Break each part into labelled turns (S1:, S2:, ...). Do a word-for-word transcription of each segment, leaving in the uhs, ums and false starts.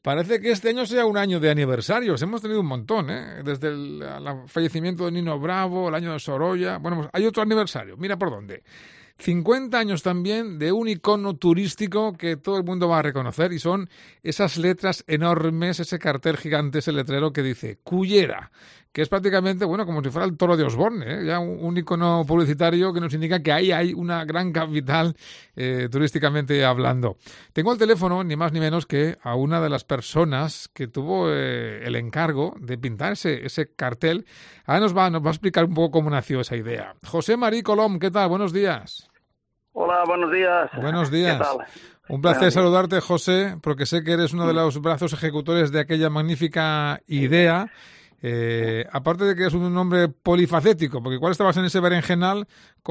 S1: Parece que este año sea un año de aniversarios. Hemos tenido un montón, ¿eh? Desde el, el fallecimiento de Nino Bravo, el año de Sorolla. Bueno, pues hay otro aniversario. Mira por dónde. cincuenta años también de un icono turístico que todo el mundo va a reconocer y son esas letras enormes, ese cartel gigante, ese letrero que dice Cullera, que es prácticamente, bueno, como si fuera el toro de Osborne, ¿eh? Ya un, un icono publicitario que nos indica que ahí hay una gran capital eh, turísticamente hablando. Tengo al teléfono, ni más ni menos que a una de las personas que tuvo eh, el encargo de pintar ese, ese cartel. Ahora nos va, nos va a explicar un poco cómo nació esa idea. José Marí Colom, ¿qué tal? Buenos días.
S2: Hola, buenos días.
S1: Buenos días.
S2: ¿Qué tal?
S1: Un placer saludarte, José, porque sé que eres uno de los brazos ejecutores de aquella magnífica idea. Eh, aparte de que es un hombre polifacético, porque igual estabas en ese berenjenal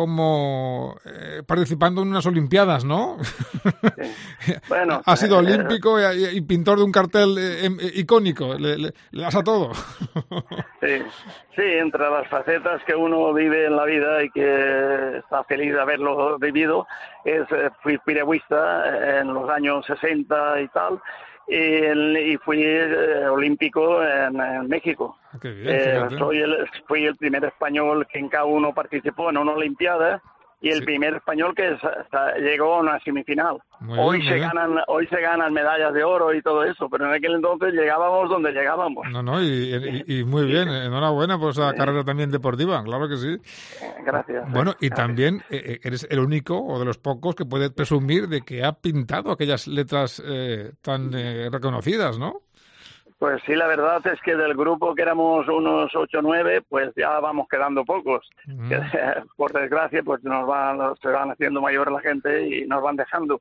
S1: como eh, participando en unas Olimpiadas, ¿no?
S2: Sí. Bueno,
S1: has sido
S2: eh,
S1: olímpico y, y pintor de un cartel eh, eh, icónico, le, le, le das a todo.
S2: Sí, sí, entre las facetas que uno vive en la vida y que está feliz de haberlo vivido, es eh, fui piragüista en los años sesenta y tal, y, y fui eh, olímpico en, en México.
S1: Ah, qué bien,
S2: eh, soy el, fui el primer español que en K uno participó en una Olimpiada y el
S1: sí.
S2: primer español que hasta llegó a una semifinal.
S1: Muy
S2: hoy
S1: bien,
S2: se
S1: muy bien.
S2: ganan hoy se ganan medallas de oro y todo eso, pero en aquel entonces llegábamos donde llegábamos.
S1: No, no, y, y, y muy bien, enhorabuena por esa carrera también deportiva, claro que sí.
S2: Gracias.
S1: Bueno, y
S2: gracias.
S1: también eh, eres el único o de los pocos que puede presumir de que ha pintado aquellas letras eh, tan eh, reconocidas, ¿no?
S2: Pues sí, la verdad es que del grupo que éramos unos ocho o nueve, pues ya vamos quedando pocos.
S1: Mm.
S2: Que, por desgracia, pues nos van, se van haciendo mayor la gente y nos van dejando.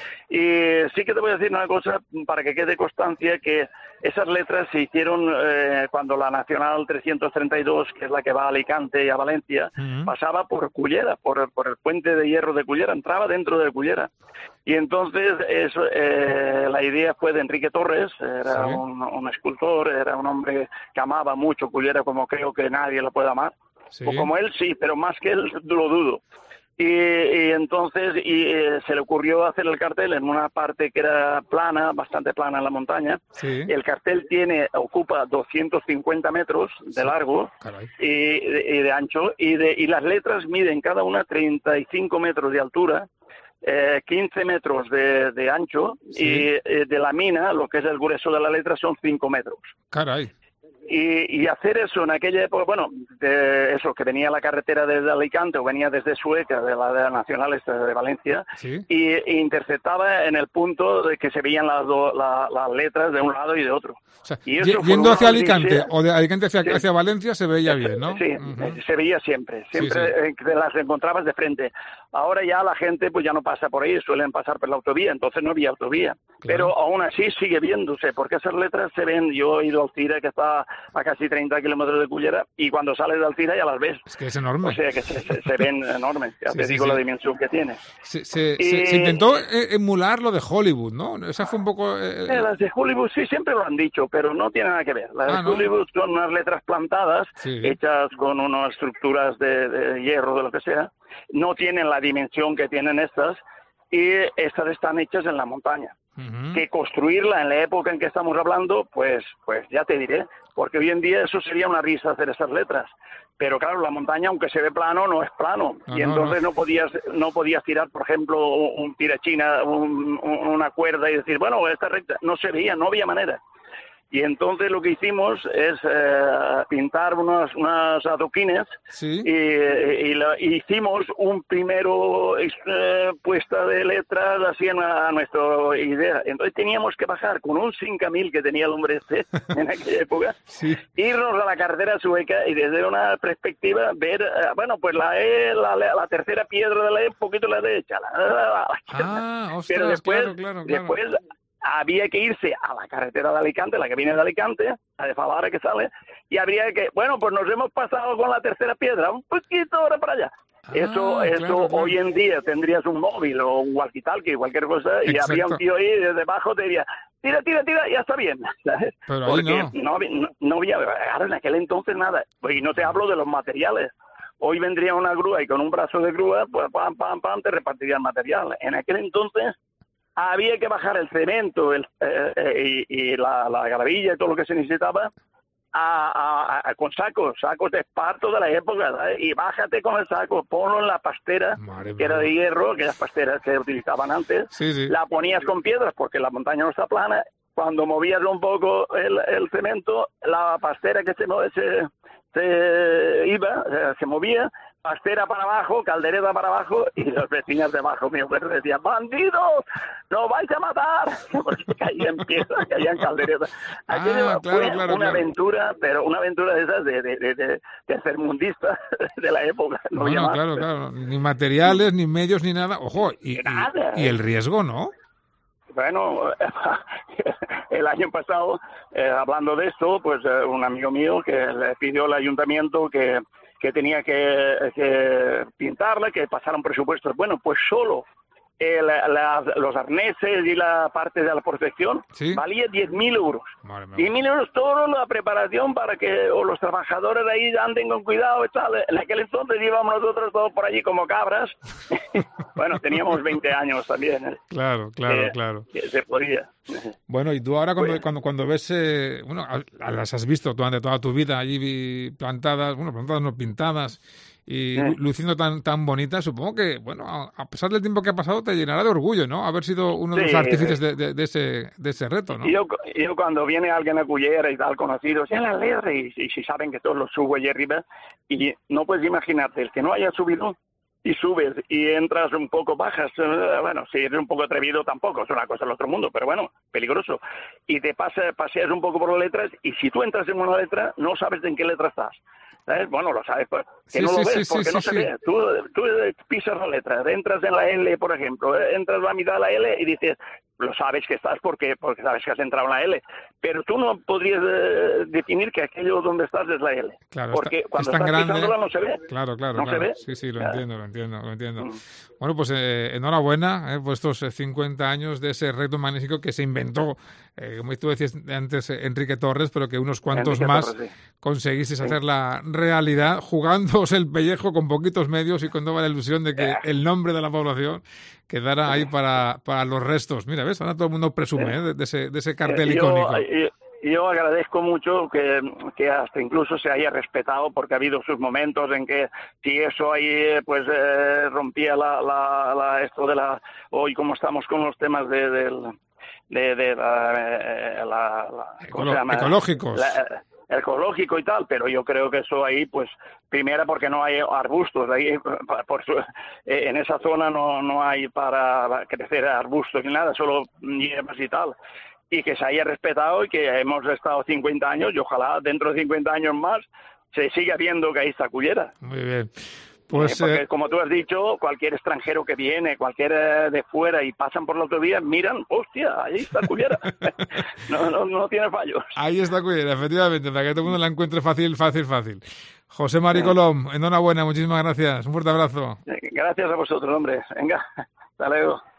S2: Y sí que te voy a decir una cosa para que quede constancia, que esas letras se hicieron eh, cuando la Nacional trescientos treinta y dos, que es la que va a Alicante y a Valencia,
S1: Mm.
S2: pasaba por Cullera, por, por el puente de hierro de Cullera, entraba dentro de Cullera. Y entonces eso, eh, la idea fue de Enrique Torres, era
S1: Sí.
S2: un, un escultor, era un hombre que amaba mucho Cullera, como creo que nadie lo puede amar.
S1: Sí.
S2: O como él sí, pero más que él lo dudo. Y, y entonces y, eh, se le ocurrió hacer el cartel en una parte que era plana, bastante plana en la montaña.
S1: Sí.
S2: El cartel tiene ocupa doscientos cincuenta metros de
S1: Sí.
S2: largo
S1: Caray.
S2: y de, y de ancho, y, de, y las letras miden cada una treinta y cinco metros de altura, eh, quince metros de, de ancho,
S1: Sí.
S2: y eh, de la mina, lo que es el grueso de la letra, son cinco metros.
S1: Caray.
S2: Y, y hacer eso en aquella época, bueno, de eso, que venía la carretera desde Alicante o venía desde Sueca, de la, de la Nacional esta de Valencia,
S1: Sí.
S2: y, e interceptaba en el punto de que se veían las, do, la, las letras de un lado y de otro.
S1: O sea,
S2: Y eso
S1: yendo
S2: fue
S1: hacia
S2: una
S1: Alicante
S2: odisea.
S1: o de Alicante hacia,
S2: Sí.
S1: hacia Valencia se veía bien, ¿no?
S2: Sí,
S1: Uh-huh.
S2: se veía siempre, siempre
S1: Sí, sí.
S2: eh, que las encontrabas de frente. Ahora ya la gente pues ya no pasa por ahí, suelen pasar por la autovía, entonces no había autovía.
S1: Claro.
S2: Pero aún así sigue viéndose, porque esas letras se ven. Yo he ido a Alcira, que está a casi treinta kilómetros de Cullera, y cuando sales de Alcira ya las ves.
S1: Es que es enorme.
S2: O sea que se, se, se ven enormes, ya
S1: Sí,
S2: te
S1: sí,
S2: digo
S1: sí.
S2: la dimensión que tiene.
S1: Se, se,
S2: Y-
S1: se, se intentó eh, emular lo de Hollywood, ¿no? Esa fue un poco... eh,
S2: Eh, las de Hollywood sí, siempre lo han dicho, pero no tiene nada que ver. Las
S1: Ah,
S2: de
S1: ¿no?
S2: Hollywood son unas letras plantadas,
S1: Sí.
S2: hechas con unas estructuras de, de hierro, de lo que sea. No tienen la dimensión que tienen estas, y estas están hechas en la montaña.
S1: Uh-huh.
S2: Que construirla en la época en que estamos hablando, pues, pues ya te diré, porque hoy en día eso sería una risa hacer esas letras. Pero claro, la montaña, aunque se ve plano, no es plano.
S1: No,
S2: y
S1: no,
S2: entonces
S1: no.
S2: no podías no podías tirar, por ejemplo, un tirachina, un, un- una cuerda y decir, bueno, esta recta. No se veía, no había manera. Y entonces lo que hicimos es eh, pintar unos, unos adoquines,
S1: Sí.
S2: y, y, la- y hicimos un primero eh, puesta de letras así en a, a nuestra idea. Entonces teníamos que bajar con un cinco mil que tenía el hombre este en aquella época,
S1: Sí.
S2: irnos a la carretera sueca y desde una perspectiva ver, eh, bueno, pues la E, la, la, la tercera piedra de la E, un poquito la derecha. La, la, la, la,
S1: Ah, ostras,
S2: pero después,
S1: claro, claro, claro.
S2: después había que irse a la carretera de Alicante, la que viene de Alicante, la de Favara que sale, y habría que, bueno, pues nos hemos pasado con la tercera piedra, un poquito ahora para allá.
S1: Ah,
S2: eso eso
S1: claro, claro.
S2: hoy en día tendrías un móvil o un walkie-talkie, cualquier cosa, y
S1: Exacto.
S2: habría un tío ahí desde abajo te diría, tira, tira, tira, ya está bien, ¿sabes?
S1: Pero ahí
S2: Porque
S1: no.
S2: no, había- no, no había, claro, en aquel entonces nada, y no te hablo de los materiales. Hoy vendría una grúa y con un brazo de grúa, pues pam, pam, pam, te repartiría el material. En aquel entonces había que bajar el cemento el, eh, eh, y, y la, la gravilla y todo lo que se necesitaba a, a, a, con sacos, sacos de esparto de la época, ¿sabes? Y bájate con el saco, ponlo en la pastera,
S1: Madre
S2: que era de hierro, aquellas pasteras que utilizaban antes,
S1: sí, sí.
S2: la ponías con piedras porque la montaña no está plana, cuando movías un poco el, el cemento, la pastera que se, se, se iba, se movía, pastera para abajo, caldereta para abajo, y los vecinos debajo mío pues decían, ¡bandidos! ¡Nos vais a matar! Porque caían piedras, caían calderetas. Aquello
S1: Ah, claro,
S2: fue
S1: claro,
S2: una
S1: claro.
S2: aventura, pero una aventura de esas de, de, de, de, de tercermundista de la época. No,
S1: Bueno,
S2: más.
S1: claro, claro. Ni materiales, ni medios, ni nada. Ojo, y,
S2: Nada,
S1: y, y el riesgo, ¿no?
S2: Bueno, el año pasado, eh, hablando de esto, pues eh, un amigo mío que le pidió al ayuntamiento que, que tenía que, que pintarla, que pasaran presupuestos. Bueno, pues solo el, la, los arneses y la parte de la protección
S1: ¿Sí?
S2: valía diez mil euros.
S1: Madre mía.
S2: diez mil euros toda la preparación para que o los trabajadores de ahí anden con cuidado y tal. En aquel entonces íbamos nosotros todos por allí como cabras. Bueno, teníamos veinte años también. ¿eh?
S1: Claro, claro,
S2: que,
S1: claro.
S2: Que se podía.
S1: Bueno, y tú ahora cuando,
S2: Bueno.
S1: cuando, cuando ves, eh, bueno, las has visto durante toda tu vida allí plantadas, bueno, plantadas no pintadas, y
S2: Sí.
S1: luciendo tan tan bonitas, supongo que, bueno, a, a pesar del tiempo que ha pasado, te llenará de orgullo, ¿no? Haber sido uno de los
S2: Sí,
S1: artífices de, de, de ese de ese reto, ¿no?
S2: Yo, yo cuando viene alguien a Cullera y tal, conocido, ya la letra, y, y si saben que todos los subo allí arriba, y no puedes imaginarte, el que no haya subido, y subes y entras un poco bajas, eh, bueno, si eres un poco atrevido tampoco, es una cosa del otro mundo, pero bueno, peligroso. Y te pasa, paseas un poco por las letras, y si tú entras en una letra, no sabes en qué letra estás. ¿Sabes? Bueno, lo sabes, pues, que
S1: Sí,
S2: no
S1: sí,
S2: lo ves,
S1: sí, sí,
S2: porque
S1: sí,
S2: no se
S1: sí.
S2: ve. Tú, tú pisas la letra, entras en la L, por ejemplo, entras la mitad de la L y dices, lo sabes que estás porque porque sabes que has entrado en la L, pero tú no podrías eh, definir que aquello donde estás es la L,
S1: Claro,
S2: porque
S1: está,
S2: cuando
S1: es tan
S2: estás
S1: grande.
S2: pisándola no se ve.
S1: Claro, claro,
S2: ¿No
S1: claro.
S2: se ve?
S1: Sí, sí, lo
S2: Claro.
S1: entiendo, lo entiendo, lo entiendo.
S2: Mm.
S1: Bueno, pues eh, enhorabuena eh, por estos eh, cincuenta años de ese reto magnífico que se inventó, eh, como tú decías antes, eh, Enrique Torres, pero que unos cuantos
S2: Enrique
S1: más
S2: Torres, sí.
S1: conseguisteis
S2: Sí.
S1: hacer la realidad, jugándoos el pellejo con poquitos medios y con toda la ilusión de que el nombre de la población quedara ahí para, para los restos. Mira, ¿ves? Ahora todo el mundo presume eh, de, de, ese, de ese cartel
S2: Eh,
S1: icónico.
S2: Yo, yo, yo agradezco mucho que, que hasta incluso se haya respetado, porque ha habido sus momentos en que si eso ahí pues eh, rompía la, la, la esto de la hoy como estamos con los temas de del de, de la, eh, la, la ¿cómo
S1: Ecolo-
S2: se llama?
S1: ecológicos.
S2: La, ecológico y tal, pero yo creo que eso ahí, pues, primera porque no hay arbustos, ahí por su, en esa zona no, no hay para crecer arbustos ni nada, solo hierbas y tal, y que se haya respetado y que hemos estado cincuenta años y ojalá dentro de cincuenta años más se siga viendo que ahí está Cullera.
S1: Muy bien. Pues,
S2: eh, porque
S1: eh,
S2: como tú has dicho, cualquier extranjero que viene, cualquier eh, de fuera y pasan por la autovía, miran, hostia, ahí está Cullera. no, no, no tiene fallos.
S1: Ahí está Cullera, efectivamente, para que todo el mundo la encuentre fácil, fácil, fácil. José Mari Colom, enhorabuena, muchísimas gracias. Un fuerte abrazo.
S2: Gracias a vosotros, hombre. Venga, hasta luego.